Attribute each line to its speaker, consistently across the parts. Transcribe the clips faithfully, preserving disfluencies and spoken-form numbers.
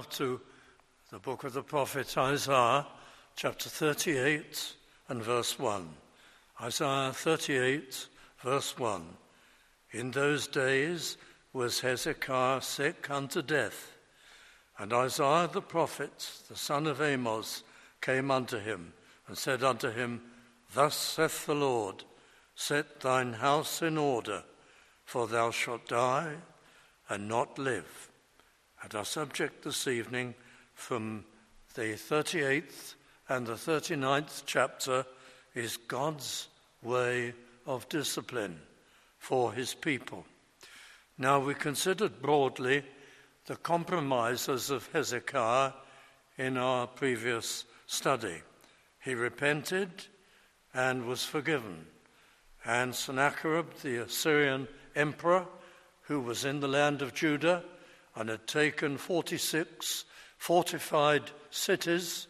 Speaker 1: now to the book of the prophet Isaiah, chapter thirty-eight and verse one. Isaiah thirty-eight, verse one. In those days was Hezekiah sick unto death, and Isaiah the prophet, the son of Amos, came unto him, and said unto him, Thus saith the Lord, set thine house in order, for thou shalt die and not live. And our subject this evening from the thirty-eighth and the thirty-ninth chapter is God's way of discipline for his people. Now, we considered broadly the compromises of Hezekiah in our previous study. He repented and was forgiven. And Sennacherib, the Assyrian emperor, who was in the land of Judah and had taken forty-six fortified cities,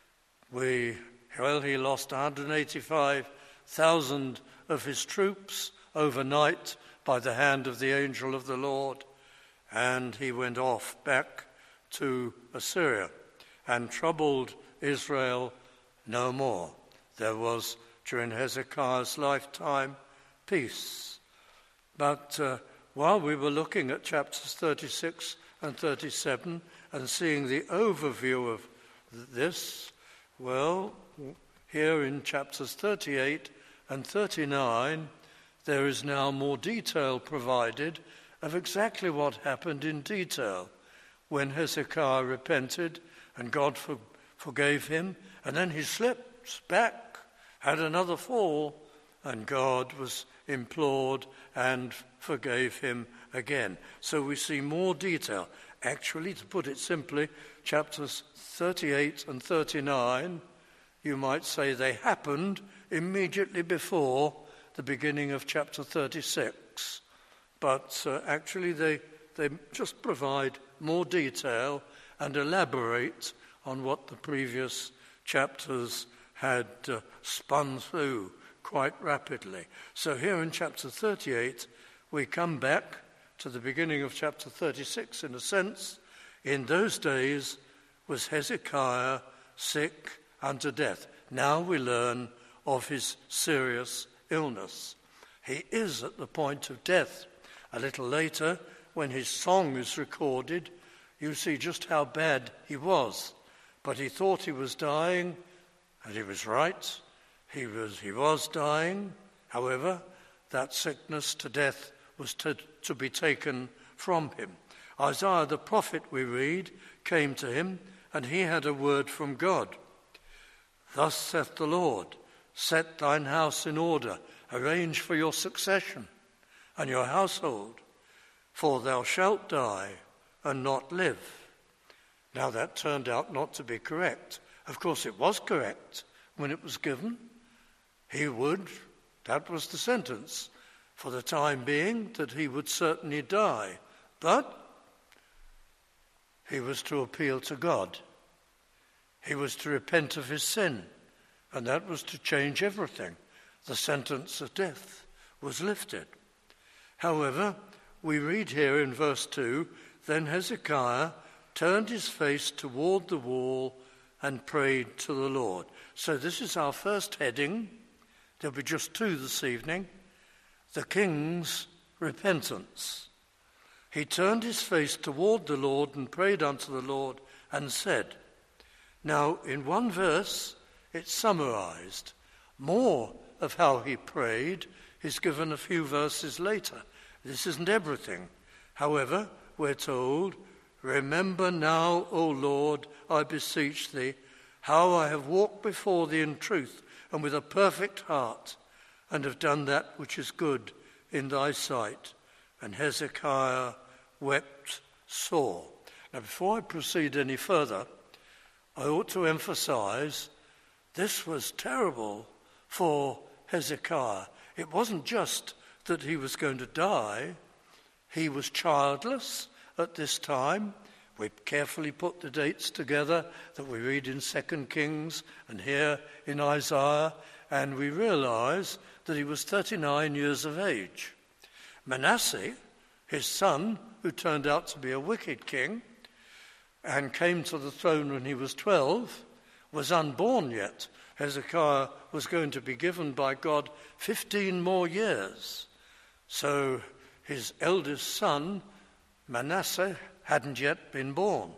Speaker 1: we, well, he lost one hundred eighty-five thousand of his troops overnight by the hand of the angel of the Lord, and he went off back to Assyria and troubled Israel no more. There was, during Hezekiah's lifetime, peace. But uh, while we were looking at chapters thirty-six and thirty-seven and seeing the overview of this, well, here in chapters thirty-eight and thirty-nine, there is now more detail provided of exactly what happened in detail when Hezekiah repented and God for, forgave him, and then he slipped back, had another fall, and God was implored and forgave him again. So we see more detail. Actually, to put it simply, chapters thirty-eight and thirty-nine, you might say they happened immediately before the beginning of chapter thirty-six. But uh, actually they, they just provide more detail and elaborate on what the previous chapters had uh, spun through quite rapidly. So here in chapter thirty-eight, we come back to the beginning of chapter thirty-six in a sense. In those days was Hezekiah sick unto death. Now we learn of his serious illness. He is at the point of death. A little later, when his song is recorded, you see just how bad he was. But he thought he was dying, and he was right. He was, he was dying. However, that sickness to death was to, to be taken from him. Isaiah the prophet, we read, came to him, and he had a word from God. Thus saith the Lord, set thine house in order, arrange for your succession and your household, for thou shalt die and not live. Now that turned out not to be correct. Of course it was correct when it was given. He would, that was the sentence, for the time being, that he would certainly die. But he was to appeal to God. He was to repent of his sin, and that was to change everything. The sentence of death was lifted. However, we read here in verse two, then Hezekiah turned his face toward the wall and prayed to the Lord. So this is our first heading. There'll be just two this evening. The king's repentance. He turned his face toward the Lord and prayed unto the Lord and said. Now, in one verse, it's summarized. More of how he prayed is given a few verses later. This isn't everything. However, we're told, remember now, O Lord, I beseech thee, how I have walked before thee in truth and with a perfect heart, and have done that which is good in thy sight. And Hezekiah wept sore. Now, before I proceed any further, I ought to emphasize this was terrible for Hezekiah. It wasn't just that he was going to die. He was childless at this time. We carefully put the dates together that we read in Second Kings and here in Isaiah, and we realize that he was thirty-nine years of age. Manasseh, his son, who turned out to be a wicked king, and came to the throne when he was twelve, was unborn yet. Hezekiah was going to be given by God fifteen more years. So his eldest son, Manasseh, hadn't yet been born.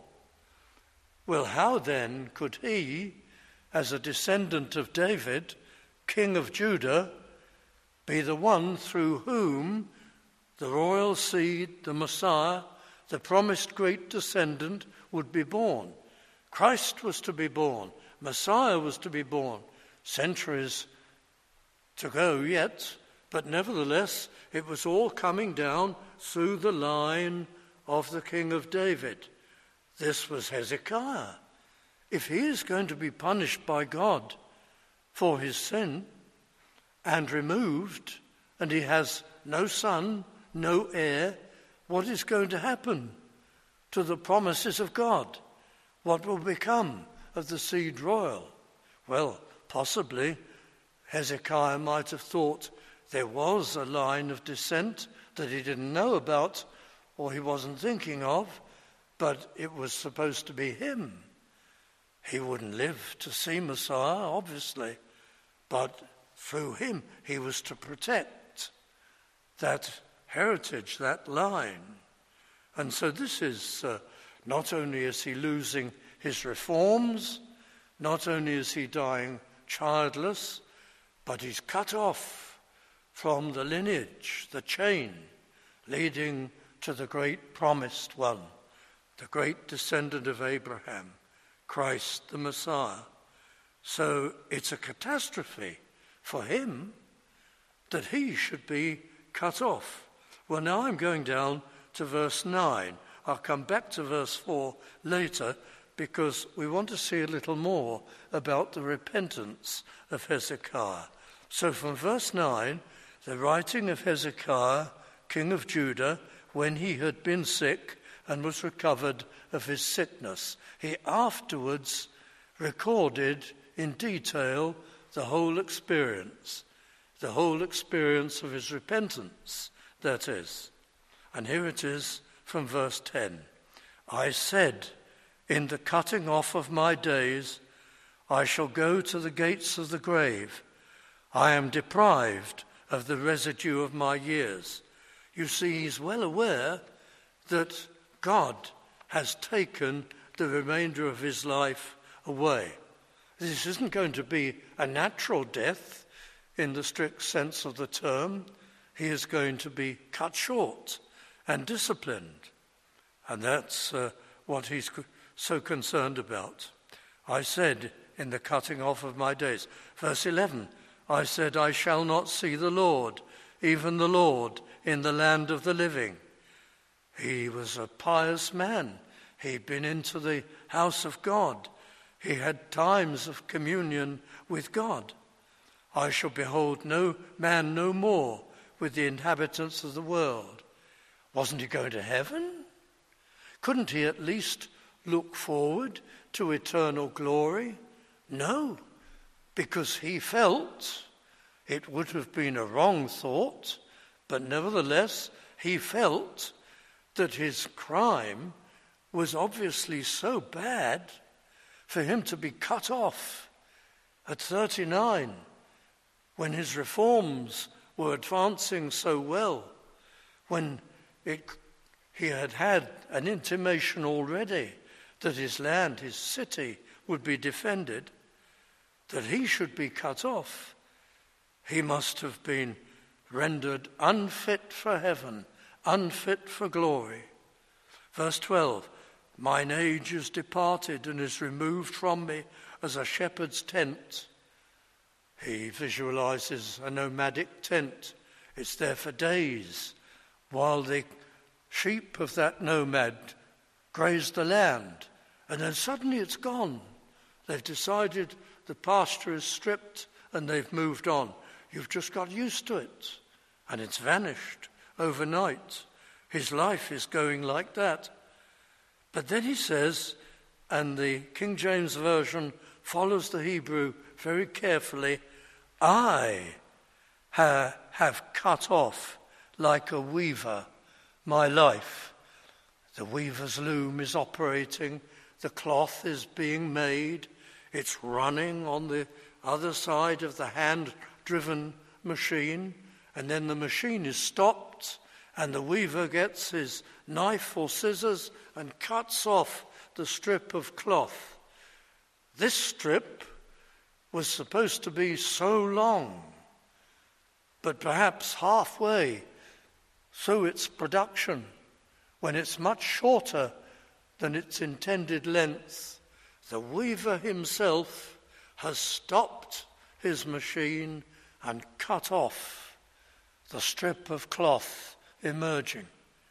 Speaker 1: Well, how then could he, as a descendant of David, king of Judah, be the one through whom the royal seed, the Messiah, the promised great descendant, would be born? Christ was to be born. Messiah was to be born. Centuries to go yet, but nevertheless, it was all coming down through the line of the king of David. This was Hezekiah. If he is going to be punished by God for his sin and removed, and he has no son, no heir, what is going to happen to the promises of God? What will become of the seed royal? Well, possibly Hezekiah might have thought there was a line of descent that he didn't know about or he wasn't thinking of, but it was supposed to be him. He wouldn't live to see Messiah, obviously, but through him he was to protect that heritage, that line. And so this is, uh, not only is he losing his reforms, not only is he dying childless, but he's cut off from the lineage, the chain, leading to the great promised one, the great descendant of Abraham, Christ the Messiah. So it's a catastrophe for him that he should be cut off. Well, now I'm going down to verse nine. I'll come back to verse four later because we want to see a little more about the repentance of Hezekiah. So from verse nine, the writing of Hezekiah, king of Judah, when he had been sick and was recovered of his sickness. He afterwards recorded in detail the whole experience, the whole experience of his repentance, that is. And here it is from verse ten. I said, in the cutting off of my days, I shall go to the gates of the grave. I am deprived of the residue of my years. You see, he's well aware that God has taken the remainder of his life away. This isn't going to be a natural death in the strict sense of the term. He is going to be cut short and disciplined. And that's uh, what he's so concerned about. I said, in the cutting off of my days. Verse eleven, I said, I shall not see the Lord, even the Lord, in the land of the living. He was a pious man. He'd been into the house of God. He had times of communion with God. I shall behold no man no more with the inhabitants of the world. Wasn't he going to heaven? Couldn't he at least look forward to eternal glory? No, because he felt, it would have been a wrong thought, but nevertheless he felt that his crime was obviously so bad for him to be cut off at thirty-nine, when his reforms were advancing so well, when it, he had had an intimation already that his land, his city, would be defended, that he should be cut off. He must have been rendered unfit for heaven, unfit for glory. Verse twelve, mine age is departed and is removed from me as a shepherd's tent. He visualizes a nomadic tent. It's there for days while the sheep of that nomad graze the land, and then suddenly it's gone. They've decided the pasture is stripped and they've moved on. You've just got used to it, and it's vanished overnight. His life is going like that. But then he says, and the King James Version follows the Hebrew very carefully, I ha- have cut off like a weaver my life. The weaver's loom is operating, the cloth is being made, it's running on the other side of the hand-driven machine, and then the machine is stopped, and the weaver gets his knife or scissors and cuts off the strip of cloth. This strip was supposed to be so long, but perhaps halfway through its production, when it's much shorter than its intended length, the weaver himself has stopped his machine and cut off the strip of cloth emerging.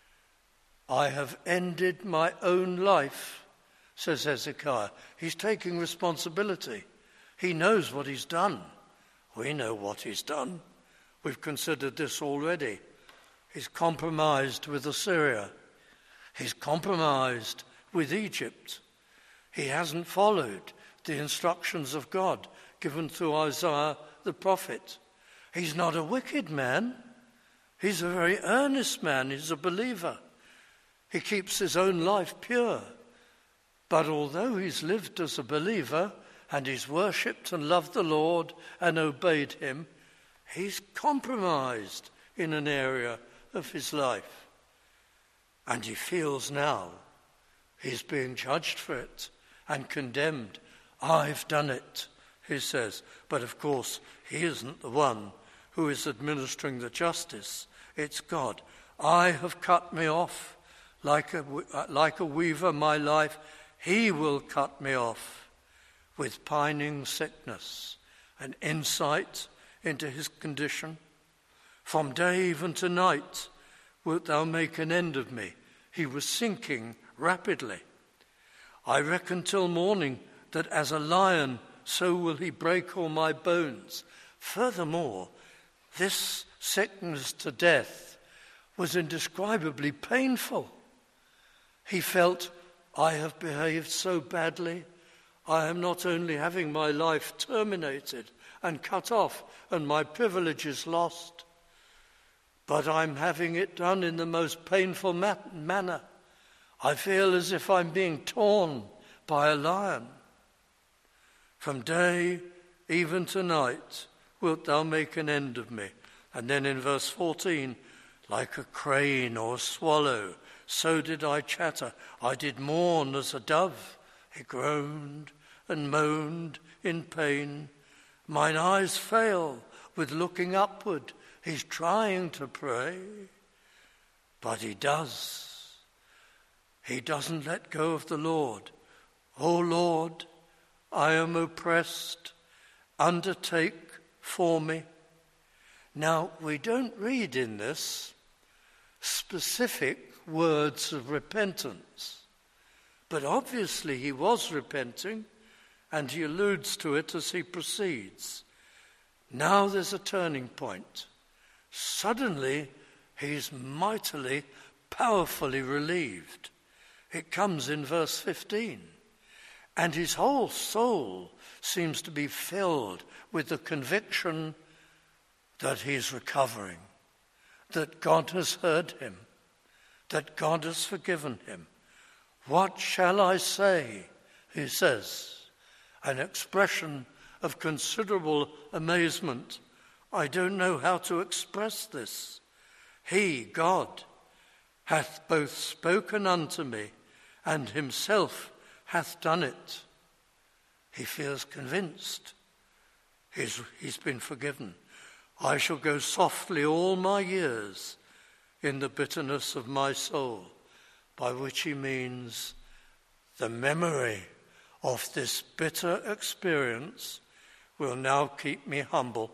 Speaker 1: I have ended my own life, says Hezekiah. He's taking responsibility. He knows what he's done. We know what he's done. We've considered this already. He's compromised with Assyria. He's compromised with Egypt. He hasn't followed the instructions of God given through Isaiah the prophet. He's not a wicked man. He's a very earnest man. He's a believer. He keeps his own life pure. But although he's lived as a believer and he's worshipped and loved the Lord and obeyed him, he's compromised in an area of his life. And he feels now he's being judged for it and condemned. I've done it, he says. But of course, he isn't the one who is administering the justice. It's God. I have cut me off like a, like a weaver, my life. He will cut me off with pining sickness and insight into his condition. From day even to night wilt thou make an end of me. He was sinking rapidly. I reckon till morning that as a lion, so will he break all my bones. Furthermore, this sickness to death was indescribably painful. He felt, I have behaved so badly. I am not only having my life terminated and cut off and my privileges lost, but I'm having it done in the most painful ma- manner. I feel as if I'm being torn by a lion. From day even to night wilt thou make an end of me. And then in verse fourteen, like a crane or a swallow, so did I chatter. I did mourn as a dove. He groaned and moaned in pain. Mine eyes fail with looking upward. He's trying to pray, but he does. He doesn't let go of the Lord. O Lord, I am oppressed. Undertake for me. Now, we don't read in this specific words of repentance, but obviously he was repenting, and he alludes to it as he proceeds. Now there's a turning point. Suddenly, he's mightily, powerfully relieved. It comes in verse fifteen. And his whole soul seems to be filled with the conviction that he's recovering, that God has heard him, that God has forgiven him. What shall I say, he says, an expression of considerable amazement. I don't know how to express this. He, God, hath both spoken unto me, and himself hath done it. He feels convinced. He's, he's been forgiven. I shall go softly all my years in the bitterness of my soul, by which he means the memory of this bitter experience will now keep me humble.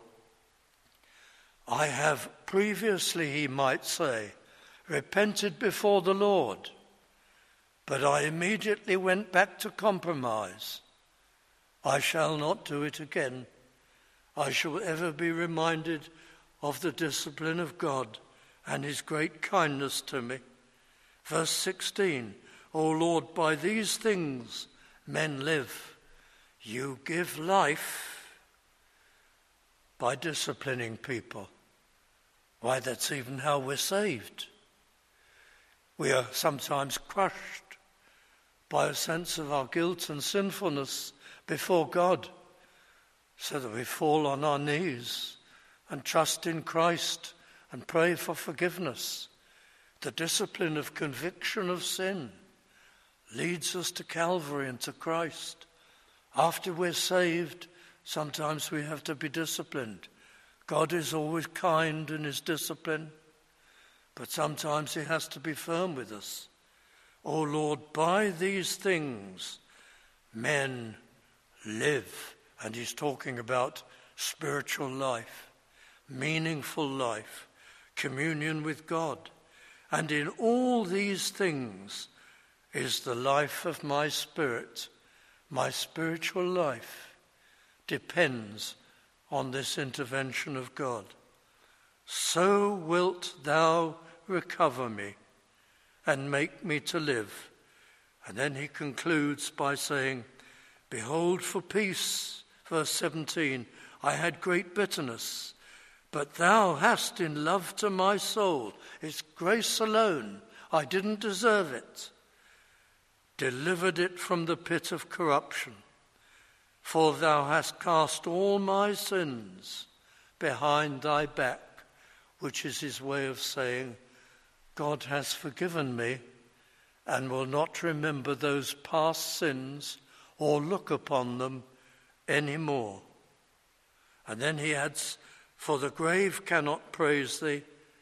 Speaker 1: I have previously, he might say, repented before the Lord, but I immediately went back to compromise. I shall not do it again. I shall ever be reminded of the discipline of God and his great kindness to me. Verse sixteen, O Lord, by these things men live. You give life by disciplining people. Why, that's even how we're saved. We are sometimes crushed by a sense of our guilt and sinfulness before God, so that we fall on our knees and trust in Christ and pray for forgiveness. The discipline of conviction of sin leads us to Calvary and to Christ. After we're saved, sometimes we have to be disciplined. God is always kind in his discipline, but sometimes he has to be firm with us. O Lord, by these things men live. And he's talking about spiritual life, meaningful life, communion with God. And in all these things is the life of my spirit. My spiritual life depends on this intervention of God. So wilt thou recover me and make me to live. And then he concludes by saying, behold, for peace, verse seventeen, I had great bitterness, but thou hast in love to my soul. It's grace alone. I didn't deserve it. Delivered it from the pit of corruption. For thou hast cast all my sins behind thy back, which is his way of saying, God has forgiven me and will not remember those past sins or look upon them any more. And then he adds, for the grave cannot praise thee,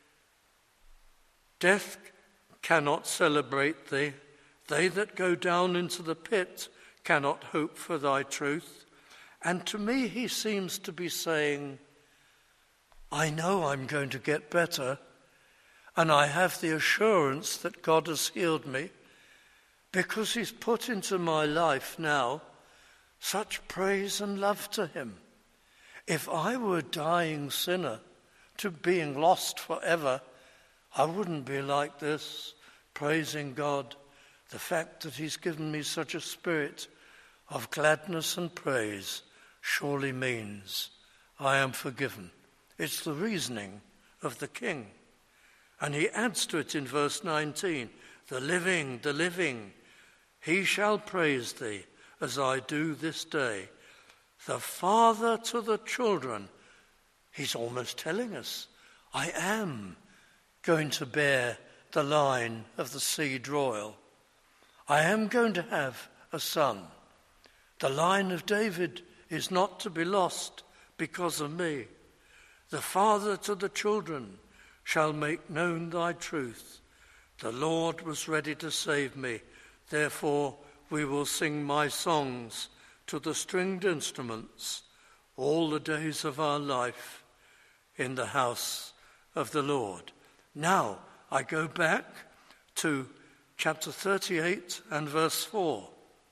Speaker 1: death cannot celebrate thee, they that go down into the pit cannot hope for thy truth. And to me he seems to be saying, I know I'm going to get better, and I have the assurance that God has healed me, because he's put into my life now such praise and love to him. If I were a dying sinner to being lost forever, I wouldn't be like this, praising God. The fact that he's given me such a spirit of gladness and praise surely means I am forgiven. It's the reasoning of the king. And he adds to it in verse nineteen, the living, the living, he shall praise thee as I do this day. The father to the children, he's almost telling us, I am going to bear the line of the seed royal. I am going to have a son. The line of David is not to be lost because of me. The father to the children shall make known thy truth. The Lord was ready to save me. Therefore we will sing my songs to the stringed instruments all the days of our life in the house of the Lord. Now I go back to chapter thirty-eight and verse four.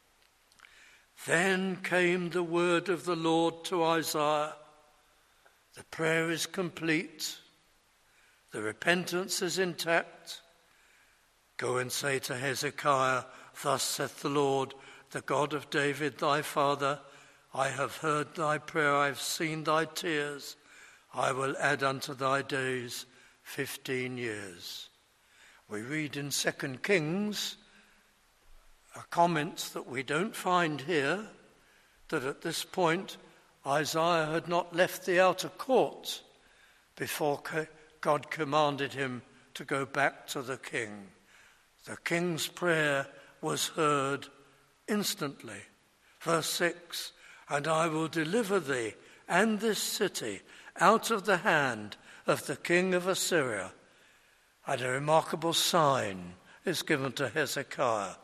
Speaker 1: Then came the word of the Lord to Isaiah. The prayer is complete. The repentance is intact. Go and say to Hezekiah, thus saith the Lord, the God of David thy father, I have heard thy prayer, I have seen thy tears. I will add unto thy days fifteen years. We read in Second Kings a comment that we don't find here, that at this point Isaiah had not left the outer court before God commanded him to go back to the king. The king's prayer was heard instantly. Verse six, and I will deliver thee and this city out of the hand of the king of Assyria. And a remarkable sign is given to Hezekiah.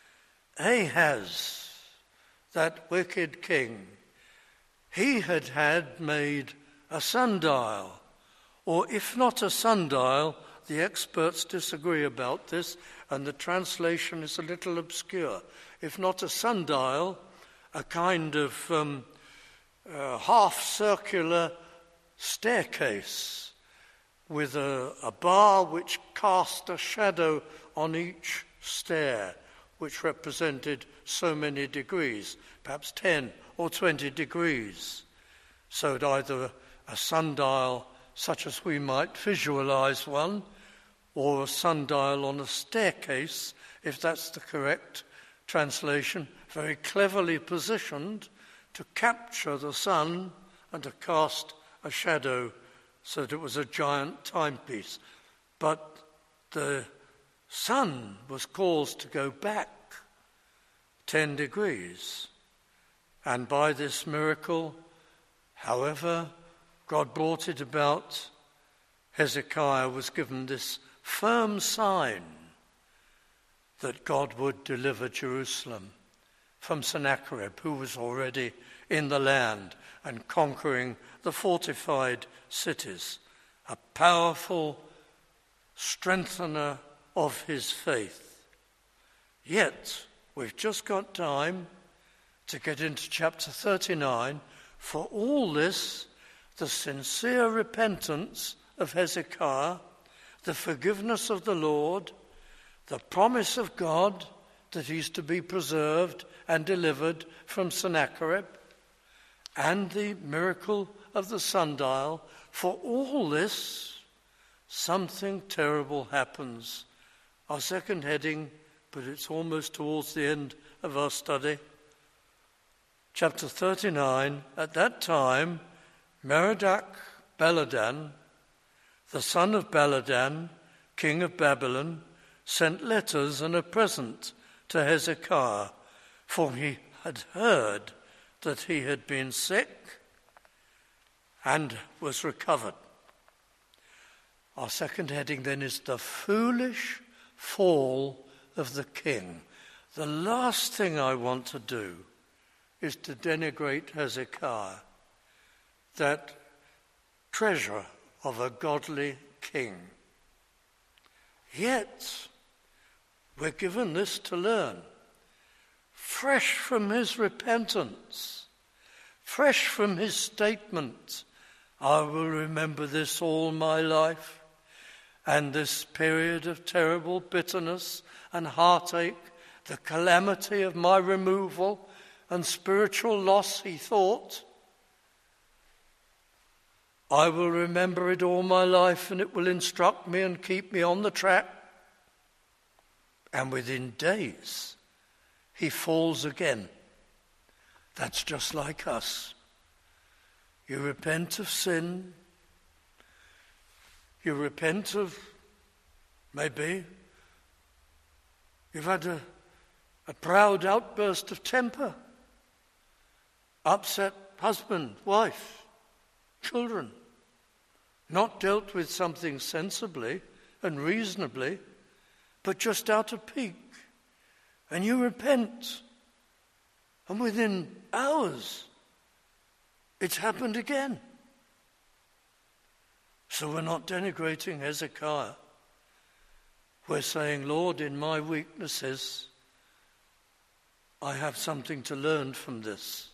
Speaker 1: Ahaz, that wicked king, he had had made a sundial, or if not a sundial, the experts disagree about this, and the translation is a little obscure. If not a sundial, a kind of um, uh, half-circular staircase with a, a bar which cast a shadow on each stair, which represented so many degrees, perhaps ten or twenty degrees. So either a sundial, such as we might visualize one, or a sundial on a staircase, if that's the correct translation, very cleverly positioned to capture the sun and to cast a shadow so that it was a giant timepiece. But the sun was caused to go back ten degrees. And by this miracle, however God brought it about, Hezekiah was given this firm sign that God would deliver Jerusalem from Sennacherib, who was already in the land and conquering the fortified cities, a powerful strengthener of his faith. Yet, we've just got time to get into chapter thirty-nine. For all this, the sincere repentance of Hezekiah, the forgiveness of the Lord, the promise of God that he's to be preserved and delivered from Sennacherib, and the miracle of the sundial, for all this, something terrible happens. Our second heading, but it's almost towards the end of our study. Chapter thirty-nine, at that time, Merodach Baladan, the son of Baladan, king of Babylon, sent letters and a present to Hezekiah, for he had heard that he had been sick and was recovered. Our second heading then is the foolish fall of the king. The last thing I want to do is to denigrate Hezekiah, that treasure of a godly king. Yet, we're given this to learn. Fresh from his repentance, fresh from his statement, I will remember this all my life, and this period of terrible bitterness and heartache, the calamity of my removal and spiritual loss, he thought, I will remember it all my life, and it will instruct me and keep me on the track. And within days, he falls again. That's just like us. You repent of sin. You repent of, maybe, you've had a, a proud outburst of temper. Upset husband, wife, children. Not dealt with something sensibly and reasonably, but just out of pique. And you repent. And within hours, it's happened again. So we're not denigrating Hezekiah. We're saying, Lord, in my weaknesses, I have something to learn from this.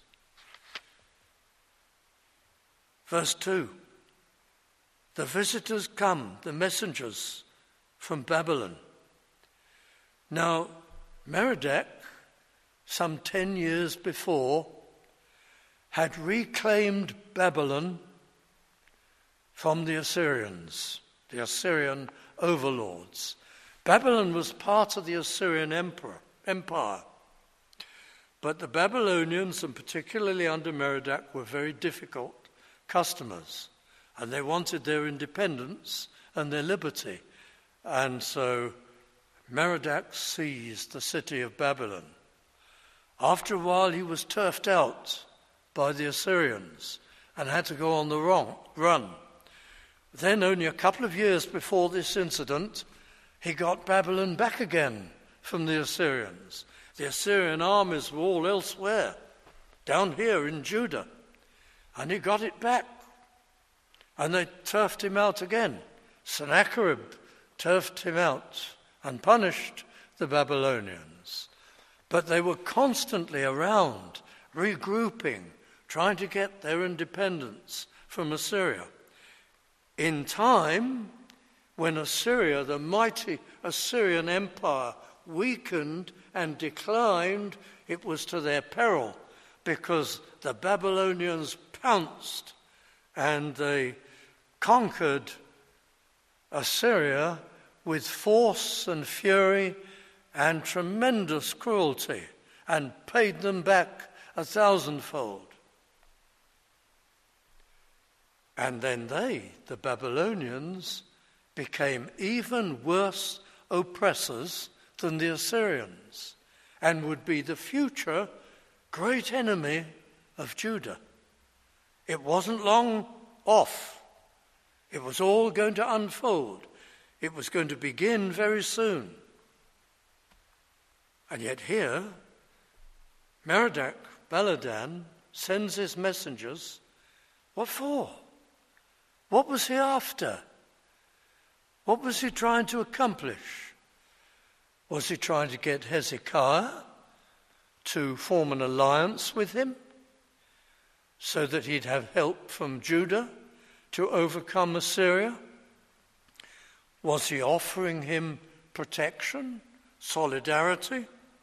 Speaker 1: Verse two. The visitors come, the messengers from Babylon. Now, Merodach, some ten years before, had reclaimed Babylon from the Assyrians, the Assyrian overlords. Babylon was part of the Assyrian emperor, empire. But the Babylonians, and particularly under Merodach, were very difficult customers. And they wanted their independence and their liberty. And so Merodach seized the city of Babylon. After a while, he was turfed out by the Assyrians and had to go on the wrong, run. Then, only a couple of years before this incident, he got Babylon back again from the Assyrians. The Assyrian armies were all elsewhere, down here in Judah. And he got it back. And they turfed him out again. Sennacherib turfed him out and punished the Babylonians. But they were constantly around, regrouping, trying to get their independence from Assyria. In time, when Assyria, the mighty Assyrian empire, weakened and declined, it was to their peril, because the Babylonians pounced and they conquered Assyria with force and fury and tremendous cruelty, and paid them back a thousandfold. And then they, the Babylonians, became even worse oppressors than the Assyrians, and would be the future great enemy of Judah. It wasn't long off. It was all going to unfold. It was going to begin very soon. And yet here, Merodach Baladan sends his messengers. What for? What was he after? What was he trying to accomplish? Was he trying to get Hezekiah to form an alliance with him so that he'd have help from Judah to overcome Assyria? Was he offering him protection, solidarity?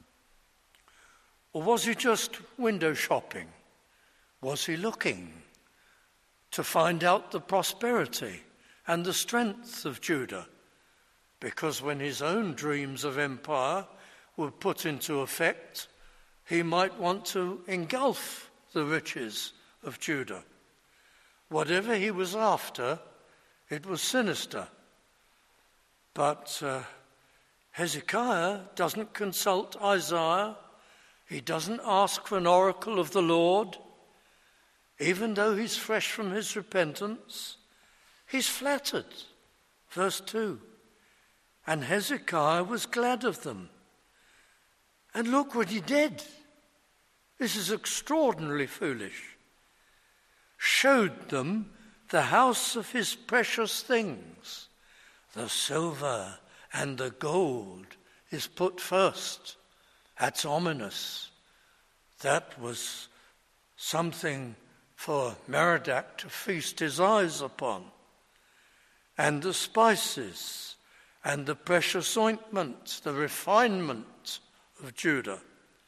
Speaker 1: Or was he just window shopping? Was he looking to find out the prosperity and the strength of Judah? Because when his own dreams of empire were put into effect, he might want to engulf the riches of Judah. Whatever he was after, it was sinister. But uh, Hezekiah doesn't consult Isaiah. He doesn't ask for an oracle of the Lord. Even though he's fresh from his repentance, he's flattered. Verse two. And Hezekiah was glad of them. And look what he did. This is extraordinarily foolish. Showed them the house of his precious things. The silver and the gold is put first. That's ominous. That was something for Merodach to feast his eyes upon. And the spices and the precious ointment, the refinement of Judah,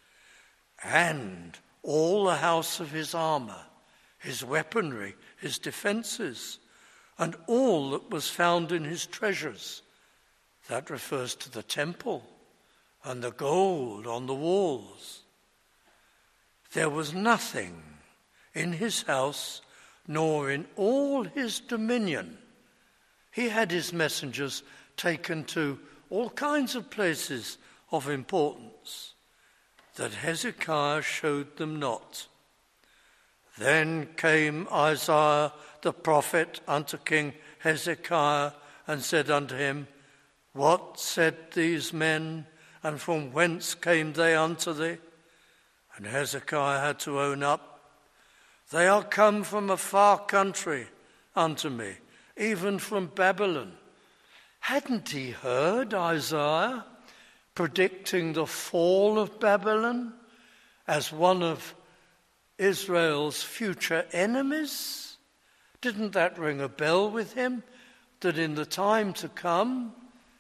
Speaker 1: and all the house of his armor, his weaponry, his defenses, and all that was found in his treasures. That refers to the temple and the gold on the walls. There was nothing in his house, nor in all his dominion. He had his messengers taken to all kinds of places of importance, that Hezekiah showed them not. Then came Isaiah the prophet unto King Hezekiah, and said unto him, What said these men, and from whence came they unto thee? And Hezekiah had to own up, They are come from a far country unto me, even from Babylon. Hadn't he heard Isaiah predicting the fall of Babylon as one of Israel's future enemies? Didn't that ring a bell with him, that in the time to come,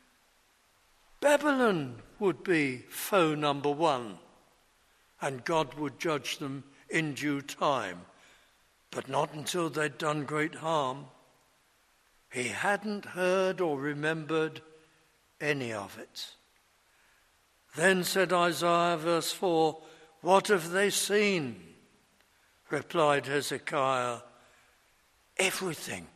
Speaker 1: Babylon would be foe number one, and God would judge them in due time, but not until they'd done great harm? He hadn't heard or remembered any of it. Then said Isaiah, verse four, What have they seen? Replied Hezekiah, Everything.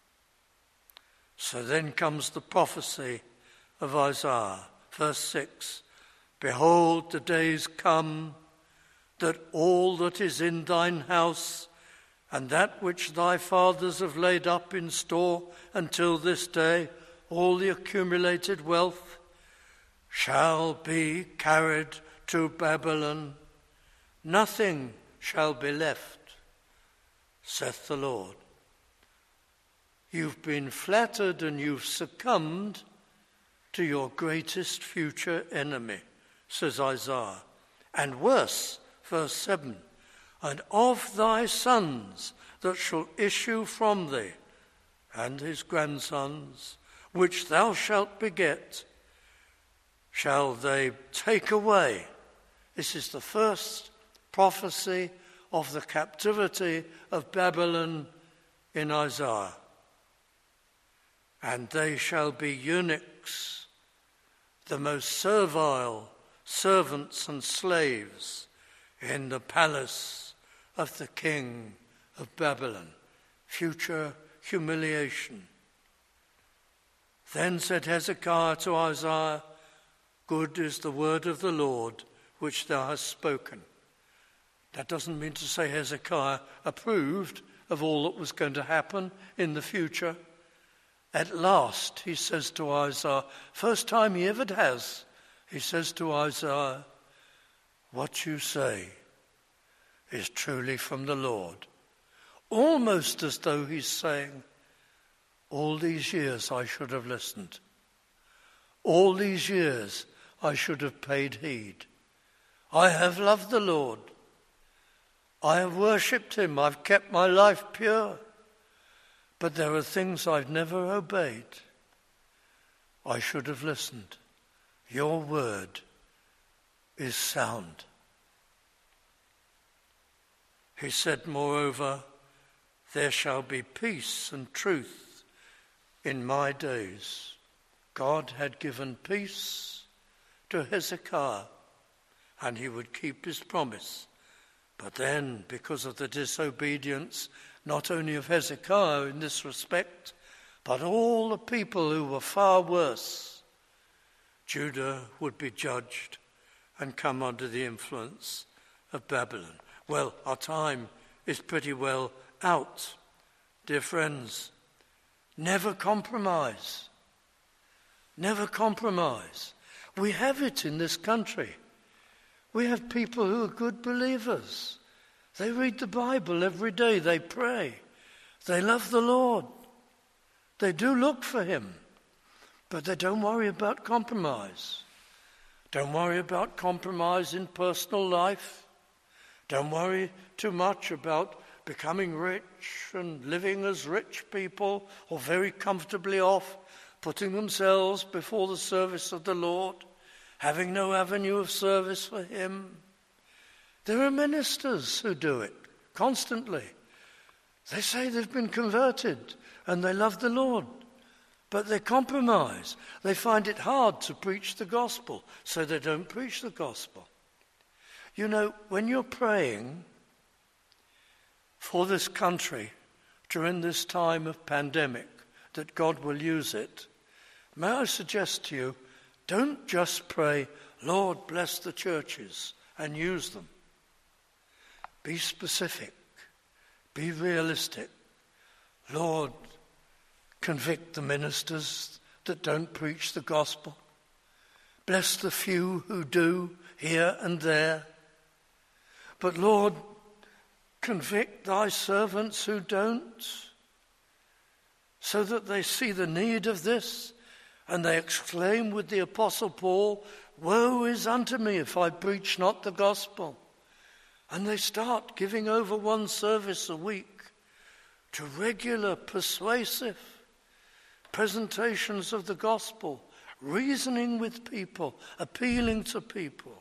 Speaker 1: So then comes the prophecy of Isaiah, verse six, Behold, the days come that all that is in thine house, and that which thy fathers have laid up in store until this day, all the accumulated wealth, shall be carried to Babylon. Nothing shall be left, saith the Lord. You've been flattered and you've succumbed to your greatest future enemy, says Isaiah. And worse, verse seven, And of thy sons that shall issue from thee, and his grandsons, which thou shalt beget, shall they take away. This is the first prophecy of the captivity of Babylon in Isaiah. and they shall be eunuchs, the most servile servants and slaves in the palace of the king of Babylon. Future humiliation. Then said Hezekiah to Isaiah, good is the word of the Lord which thou hast spoken. That doesn't mean to say Hezekiah approved of all that was going to happen in the future. At last, he says to Isaiah, first time he ever has, he says to Isaiah, what you say is truly from the Lord. Almost as though he's saying, all these years I should have listened. All these years I should have paid heed. I have loved the Lord. I have worshipped him. I've kept my life pure. But there are things I've never obeyed. I should have listened. Your word is sound. He said, moreover, there shall be peace and truth in my days. God had given peace to Hezekiah, and he would keep his promise. But then, because of the disobedience, not only of Hezekiah in this respect, but all the people who were far worse, Judah would be judged and come under the influence of Babylon. Well, our time is pretty well out. Dear friends, never compromise. Never compromise. We have it in this country. We have people who are good believers. They read the Bible every day. They pray. They love the Lord. They do look for him. But they don't worry about compromise. Don't worry about compromise in personal life. Don't worry too much about becoming rich and living as rich people or very comfortably off, putting themselves before the service of the Lord, having no avenue of service for him. There are ministers who do it constantly. They say they've been converted and they love the Lord, but they compromise. They find it hard to preach the gospel, so they don't preach the gospel. You know, when you're praying for this country during this time of pandemic, that God will use it, may I suggest to you, don't just pray, Lord, bless the churches and use them. Be specific. Be realistic. Lord, convict the ministers that don't preach the gospel. Bless the few who do here and there. But Lord, convict thy servants who don't, so that they see the need of this, and they exclaim with the Apostle Paul, woe is unto me if I preach not the gospel. And they start giving over one service a week to regular, persuasive presentations of the gospel, reasoning with people, appealing to people.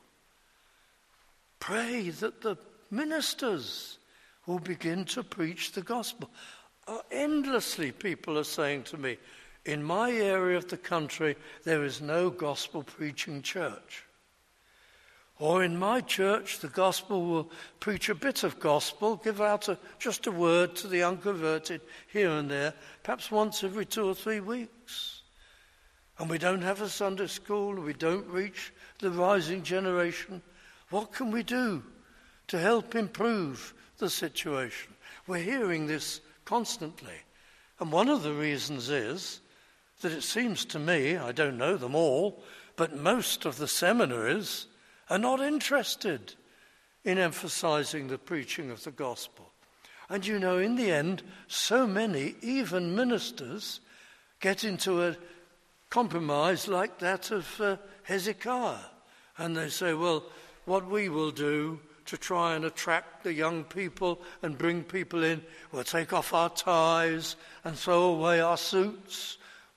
Speaker 1: Pray that the ministers will begin to preach the gospel. Uh, endlessly people are saying to me, in my area of the country, there is no gospel preaching church. Or in my church, the gospel will preach a bit of gospel, give out a, just a word to the unconverted here and there, perhaps once every two or three weeks. And we don't have a Sunday school, we don't reach the rising generation. What can we do to help improve the situation? We're hearing this constantly. And one of the reasons is that it seems to me, I don't know them all, but most of the seminaries are not interested in emphasizing the preaching of the gospel. And you know, in the end, so many, even ministers, get into a compromise like that of uh, Hezekiah. And they say, well, what we will do to try and attract the young people and bring people in, we'll take off our ties and throw away our suits,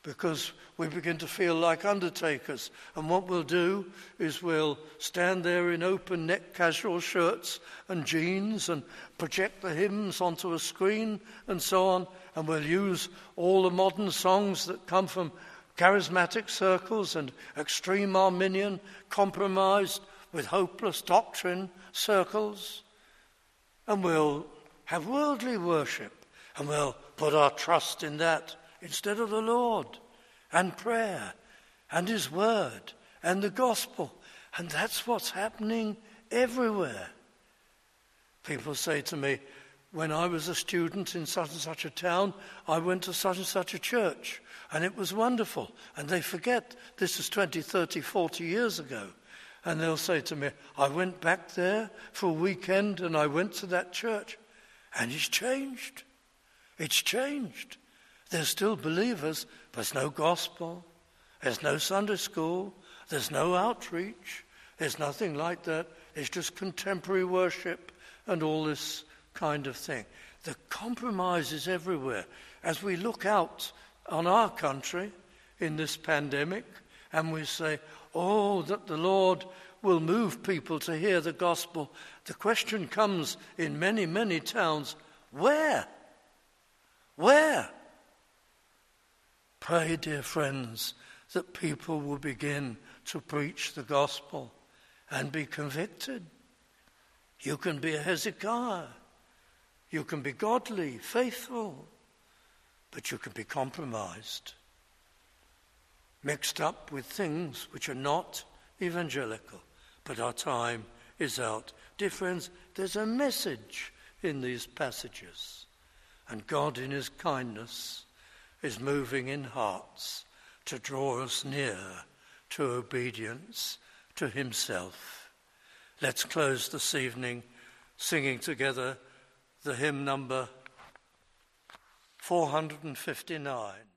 Speaker 1: because we begin to feel like undertakers. And what we'll do is we'll stand there in open neck casual shirts and jeans and project the hymns onto a screen and so on, and we'll use all the modern songs that come from charismatic circles and extreme Arminian, compromised with hopeless doctrine circles, and we'll have worldly worship, and we'll put our trust in that instead of the Lord and prayer and his word and the gospel. And that's what's happening everywhere. People say to me, when I was a student in such and such a town, I went to such and such a church, and it was wonderful. And they forget this is twenty, thirty, forty years ago. And they'll say to me, I went back there for a weekend and I went to that church, and it's changed. It's changed. There's still believers, but there's no gospel. There's no Sunday school. There's no outreach. There's nothing like that. It's just contemporary worship and all this kind of thing. The compromise is everywhere. As we look out on our country in this pandemic and we say, oh, that the Lord will move people to hear the gospel, the question comes in many, many towns, where? Where? Pray, dear friends, that people will begin to preach the gospel and be convicted. You can be a Hezekiah. You can be godly, faithful, but you can be compromised, mixed up with things which are not evangelical. But our time is out. Dear friends, there's a message in these passages, and God in his kindness is moving in hearts to draw us near to obedience to himself. Let's close this evening singing together the hymn number four hundred fifty-nine.